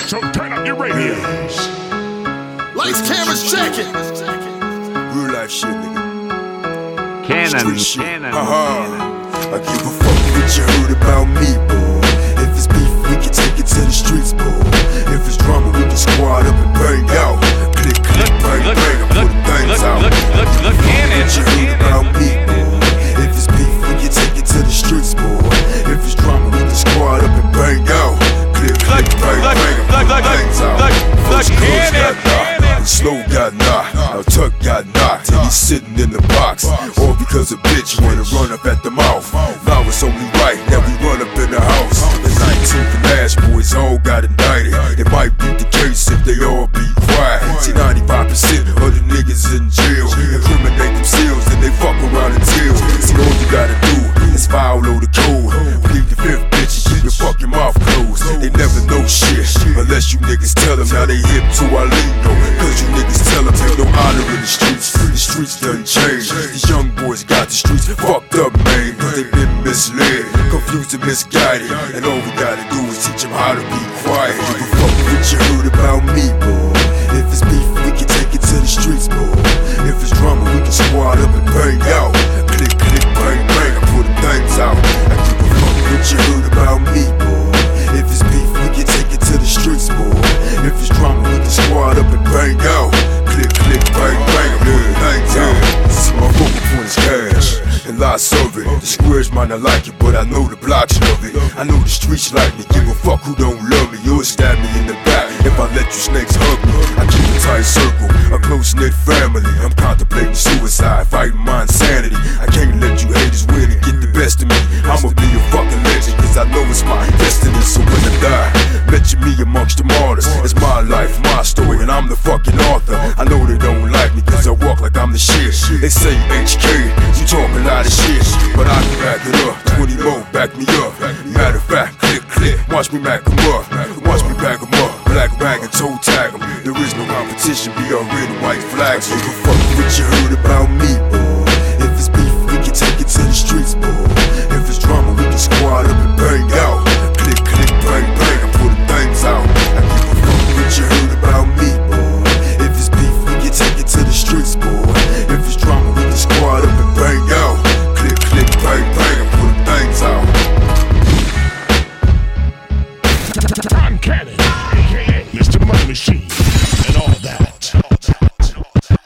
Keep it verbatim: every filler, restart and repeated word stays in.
So turn up your radios. Lights, cameras, checking. Real life shit, nigga. Cannon, Street shit. cannon, Uh-huh. cannon. I give a fuck what you heard about me, boy. If it's beef, we can take it to the streets, boy. If it's drama, we can squad up and bang out. Click, click, bang, Look, bang, I look, put the things look, out. look, look, look, cannon, What you heard about me, boy. If it's beef, we can take it to the streets, boy. If it's drama, we can squad up and bang out. Click, click, bang, look, bang, I look, put the look, things look, out. look, First look, cuz cannon, got knocked, cannon. and Slow got knocked, now Tuck got knocked, and he's sitting in the box. All because a bitch wanna run up at the mouth. Now it's only right that we run up in the house. The nineteenth and last boys all got indicted. It might be the case if they all be quiet. See, ninety-five percent of the niggas in jail incriminate themselves and they fuck around until. See, all you gotta do is follow the code. Plead the fifth, bitch, and keep your fucking mouth closed. They never know shit unless you niggas tell them. Now they hip to our lingo, cause you niggas tell them ain't no honor in the streets. The streets done changed. These young boys got the streets fucked up, man, cause they been misled, confused and misguided. And all we gotta do is teach them how to be quiet. Give a fuck what you heard about me, boy. If it's beef, we can take it to the streets, boy. If it's drama, we can squad up and bang out. Click, click, bang, bang, I put the things out. I give a fuck what you heard about me, boy. If it's beef, we can take it to the streets, boy. If it's drama, we can squad up and bang out. Click, click, bang, bang, I put the things out. See, my focal point is cash and lots of it. The squares might not like it, but I know the blocks love it. I know the streets like me. Give a fuck who don't love me. You'll stab me in the back if I let you snakes hug me. I keep a tight circle, a close-knit family. I'm contemplating suicide, fighting my insanity. I can't let you haters win and get the best of me. I'ma be a fucking legend, cause I know it's my destiny. So when I die, mention me amongst the martyrs. It's my life, my story, and I'm the fucking author. I know they don't like me cause I walk like I'm the shit. They say H K, you talk a lot of shit, but I can back it up. Twenty more, back me up. Matter of fact, click, click, watch me back 'em up. Watch me back 'em up. Black bag and toe tag 'em. There is no competition, be already white flags. Give a fuck what you heard about me, boy.